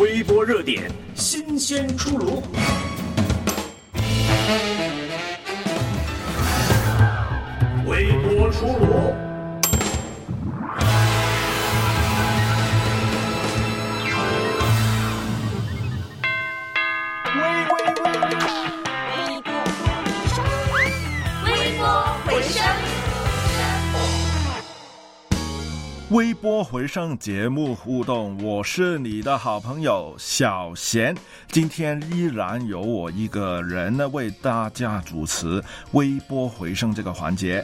微波热点，新鲜出炉。微波出炉。 微波回声节目互动，我是你的好朋友小贤。今天依然由我一个人呢为大家主持微波回声这个环节。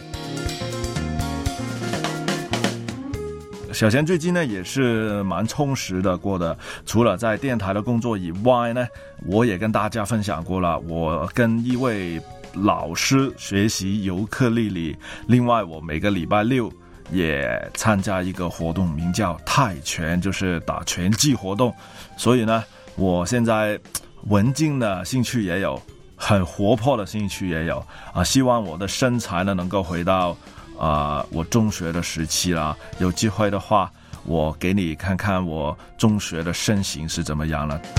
小贤最近呢也是蛮充实的过的，除了在电台的工作以外呢，我也跟大家分享过了，我跟一位老师学习尤克里里，另外我每个礼拜六也参加一个活动，名叫泰拳，就是打拳击活动。所以呢，我现在文静的兴趣也有，很活泼的兴趣也有希望我的身材呢能够回到我中学的时期啦。有机会的话，我给你看看我中学的身形是怎么样了。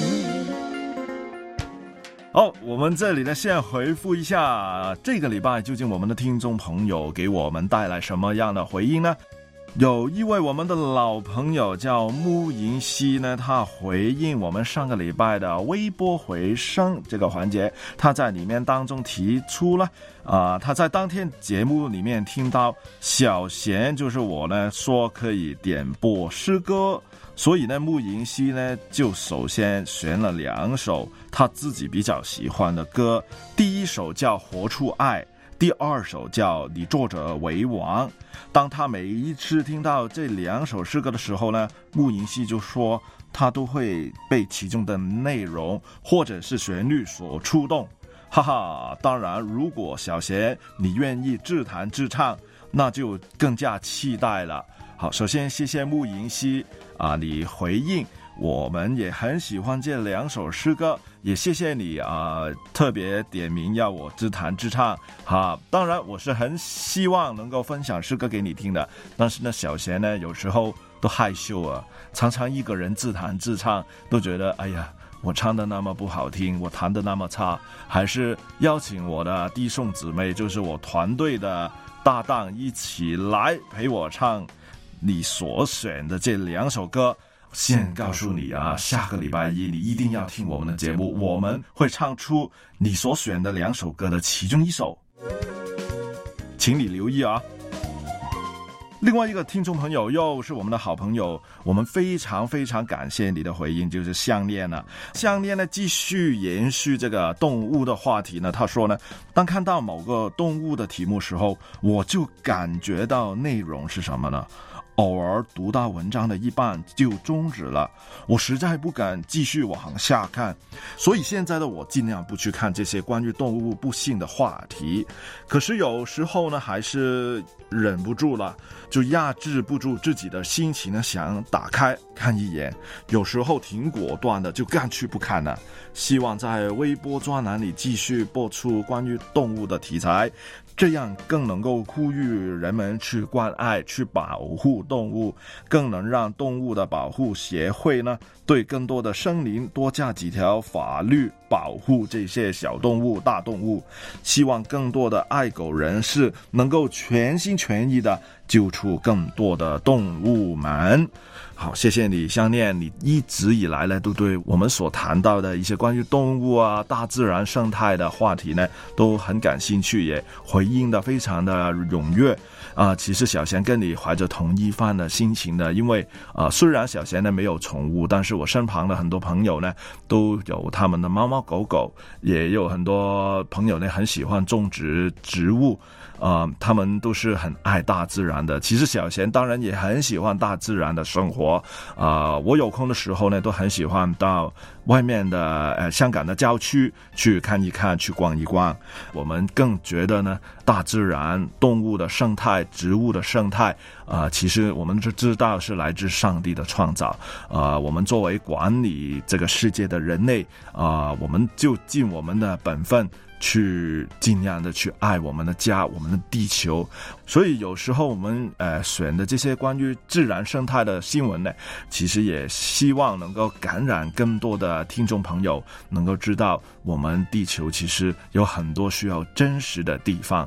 好，我们这里呢先回复一下这个礼拜究竟我们的听众朋友给我们带来什么样的回应呢？有一位我们的老朋友叫穆银熙呢，他回应我们上个礼拜的微波回声这个环节，他在里面当中提出了他在当天节目里面听到小贤就是我呢说可以点播诗歌，所以呢穆银熙呢就首先选了2首他自己比较喜欢的歌，第一首叫活出爱，第2首叫你坐着为王。当他每一次听到这2首诗歌的时候呢，穆银熙就说他都会被其中的内容或者是旋律所触动。哈哈，当然如果小贤你愿意自弹自唱，那就更加期待了。好，首先谢谢穆银熙你回应我们也很喜欢这2首诗歌，也谢谢你特别点名要我自弹自唱当然我是很希望能够分享诗歌给你听的，但是呢小贤呢有时候都害羞常常一个人自弹自唱，都觉得哎呀我唱的那么不好听，我弹的那么差，还是邀请我的弟兄姊妹，就是我团队的搭档一起来陪我唱你所选的这2首歌。先告诉你下个礼拜一你一定要听我们的节目，我们会唱出你所选的2首歌的其中1首，请你留意另外一个听众朋友又是我们的好朋友，我们非常非常感谢你的回应，就是项链项链呢继续延续这个动物的话题呢，他说呢，当看到某个动物的题目时候，我就感觉到内容是什么呢？偶尔读到文章的一半就终止了，我实在不敢继续往下看，所以现在的我尽量不去看这些关于动物不幸的话题。可是有时候呢还是忍不住了，就压制不住自己的心情呢，想打开看一眼，有时候挺果断的就干脆不看了。希望在微波专栏里继续播出关于动物的题材，这样更能够呼吁人们去关爱去保护动物，更能让动物的保护协会呢对更多的生灵多加几条法律保护这些小动物大动物，希望更多的爱狗人士能够全心全意的救出更多的动物们。好，谢谢你项链，你一直以来呢都对我们所谈到的一些关于动物大自然生态的话题呢都很感兴趣，也回应的非常的踊跃其实小贤跟你怀着同一番的心情的，因为虽然小贤呢没有宠物，但是我身旁的很多朋友呢都有他们的猫猫狗狗，也有很多朋友呢很喜欢种植植物他们都是很爱大自然的。其实小贤当然也很喜欢大自然的生活我有空的时候呢都很喜欢到外面的香港的郊区去看一看，去逛一逛。我们更觉得呢大自然动物的生态植物的生态其实我们就知道是来自上帝的创造我们作为管理这个世界的人类我们就尽我们的本分去尽量的去爱我们的家，我们的地球。所以有时候我们选的这些关于自然生态的新闻呢，其实也希望能够感染更多的听众朋友，能够知道我们地球其实有很多需要珍视的地方。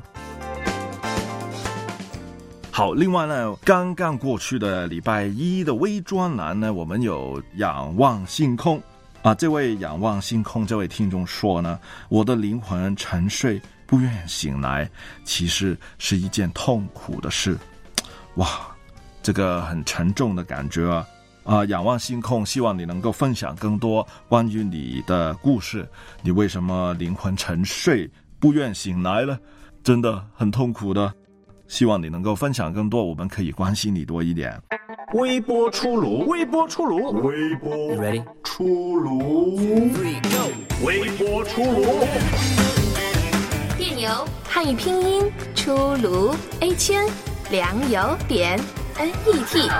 好，另外呢，刚刚过去的礼拜一的微专栏呢，我们有仰望星空啊。这位仰望星空这位听众说呢，我的灵魂沉睡不愿醒来，其实是一件痛苦的事。哇，这个很沉重的感觉啊。仰望星空，希望你能够分享更多关于你的故事，你为什么灵魂沉睡不愿醒来了？真的很痛苦的。希望你能够分享更多，我们可以关心你多一点。 微波出炉，微波出炉，微波 You ready? 出炉 3, go! 微波出炉。 电邮汉语拼音出炉 A 圈良友点 NET。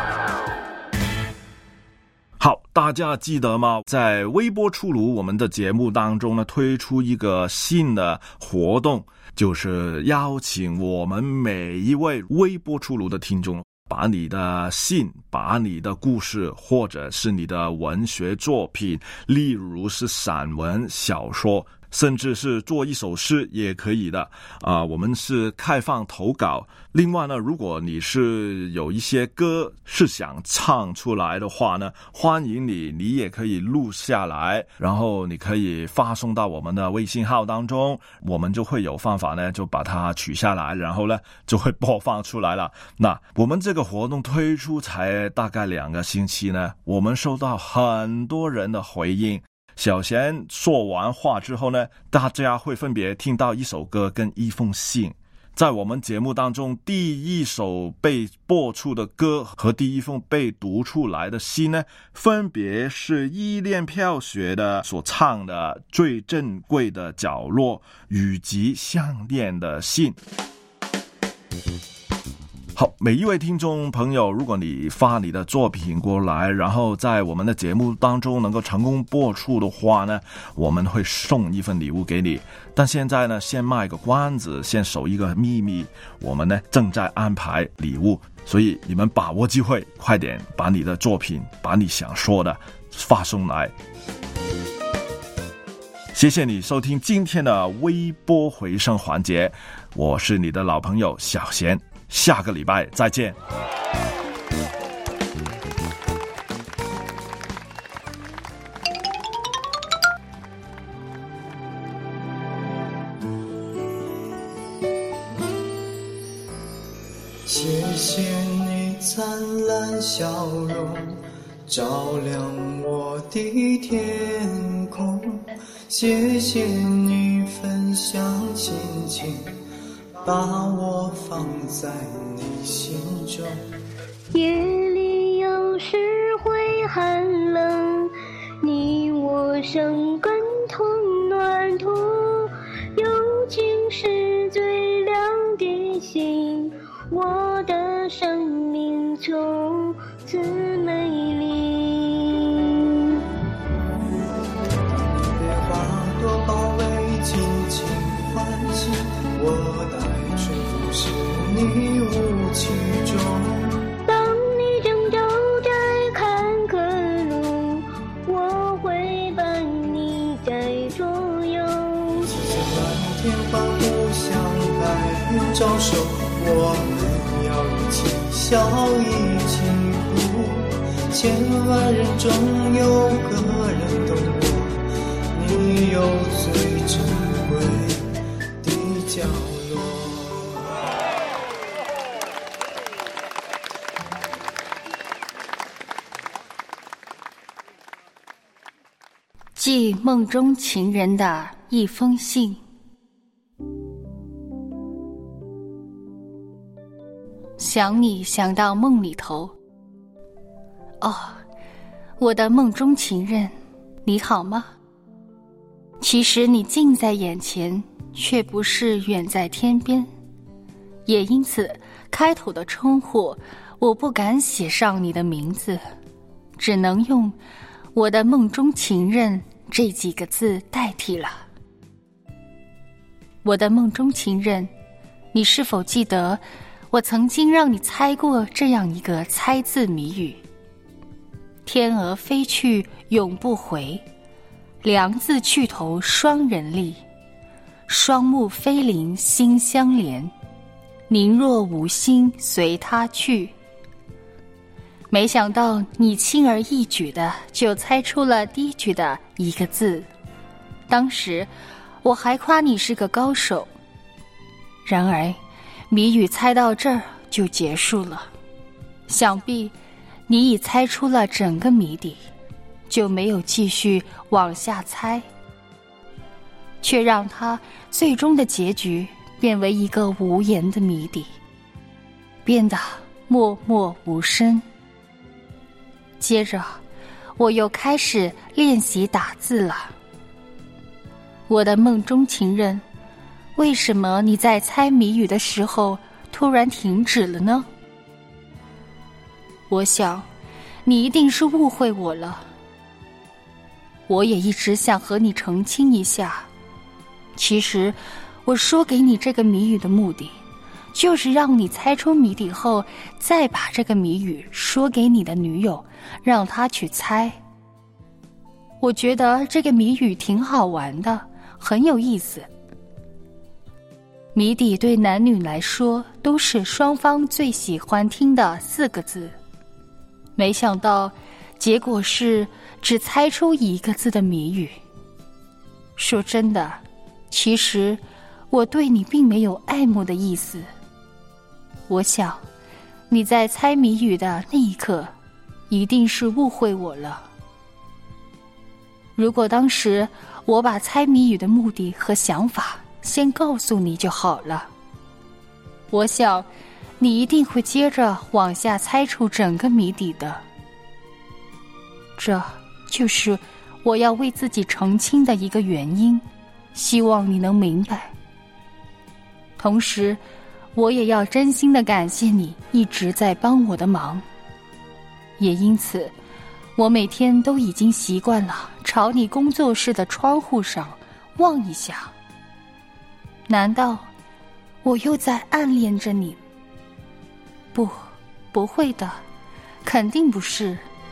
好，大家记得吗？在微波出炉我们的节目当中呢，推出一个新的活动，就是邀请我们每一位微波出炉的听众，把你的信，把你的故事，或者是你的文学作品，例如是散文、小说，甚至是做一首诗也可以的我们是开放投稿。另外呢，如果你是有一些歌是想唱出来的话呢，欢迎你也可以录下来，然后你可以发送到我们的微信号当中，我们就会有方法呢，就把它取下来，然后呢就会播放出来了。那我们这个活动推出才大概2个星期呢，我们收到很多人的回应。小贤说完话之后呢，大家会分别听到一首歌跟一封信。在我们节目当中，第一首被播出的歌和第一封被读出来的信呢，分别是依恋飘雪的所唱的最珍贵的角落以及相恋的信。好，每一位听众朋友，如果你发你的作品过来，然后在我们的节目当中能够成功播出的话呢，我们会送一份礼物给你。但现在呢，先卖个关子，先守一个秘密，我们呢正在安排礼物，所以你们把握机会，快点把你的作品，把你想说的发送来。谢谢你收听今天的微波回声环节，我是你的老朋友小贤。下个礼拜再见。 谢谢你灿烂笑容，照亮我的天空。谢谢你分享亲情，把我放在你心中。 夜里有时会寒冷，你我生根同暖土，友情是最亮的星，我的生命从此美丽。 别花朵包围，轻轻唤醒我的是你雾气中， 当你正走在坎坷路，我会伴你在左右。 谢谢蓝天欢呼，向白云招手，我们要一起笑，一起哭。千万人中有个人懂我，你有最珍贵的角落。 寄梦中情人的一封信。想你想到梦里头，哦，我的梦中情人，你好吗？其实你近在眼前，却不是远在天边，也因此开头的称呼我不敢写上你的名字，只能用我的梦中情人这几个字代替了。 我的梦中情人，你是否记得我曾经让你猜过这样一个猜字谜语？天鹅飞去永不回，梁字去头双人立，双目非邻心相连，宁若无心随他去。没想到你轻而易举的就猜出了第一句的一个字，当时我还夸你是个高手。然而谜语猜到这儿就结束了，想必你已猜出了整个谜底，就没有继续往下猜，却让它最终的结局变为一个无言的谜底，变得默默无声。接着我又开始练习打字了。我的梦中情人，为什么你在猜谜语的时候突然停止了呢？我想你一定是误会我了。我也一直想和你澄清一下，其实我说给你这个谜语的目的，就是让你猜出谜底后，再把这个谜语说给你的女友，让她去猜。我觉得这个谜语挺好玩的，很有意思。谜底对男女来说都是双方最喜欢听的4个字，没想到结果是只猜出1个字的谜语。说真的，其实我对你并没有爱慕的意思。我想你在猜谜语的那一刻一定是误会我了。如果当时我把猜谜语的目的和想法先告诉你就好了，我想你一定会接着往下猜出整个谜底的。这就是我要为自己澄清的一个原因，希望你能明白。同时我也要真心地感谢你一直在帮我的忙，也因此我每天都已经习惯了朝你工作室的窗户上望一下。难道我又在暗恋着你？不会的，肯定不是。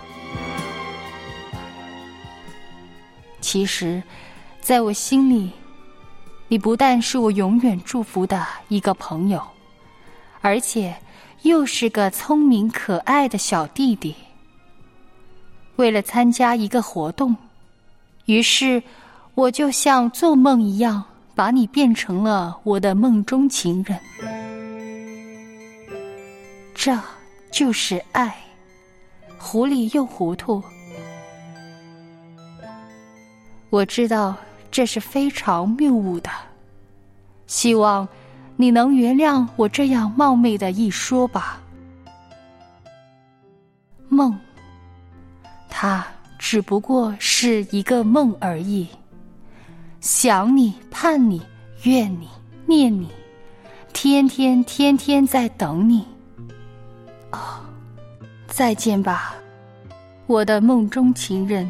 其实在我心里，你不但是我永远祝福的一个朋友，而且又是个聪明可爱的小弟弟。为了参加一个活动，于是我就像做梦一样把你变成了我的梦中情人。这就是爱，糊里又糊涂。我知道这是非常谬误的，希望你能原谅我这样冒昧的一说吧。梦，它只不过是一个梦而已。想你，盼你，怨你，念你，天天在等你。哦，再见吧，我的梦中情人。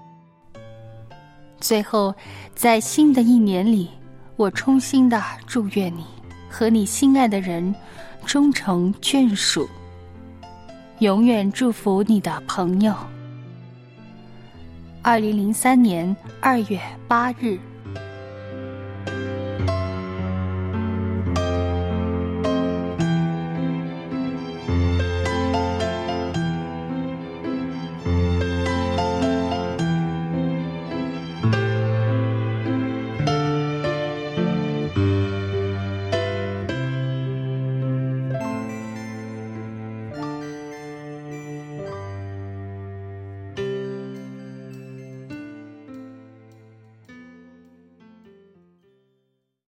最后，在新的一年里，我衷心地祝愿你和你心爱的人终成眷属。永远祝福你的朋友。2003年2月8日。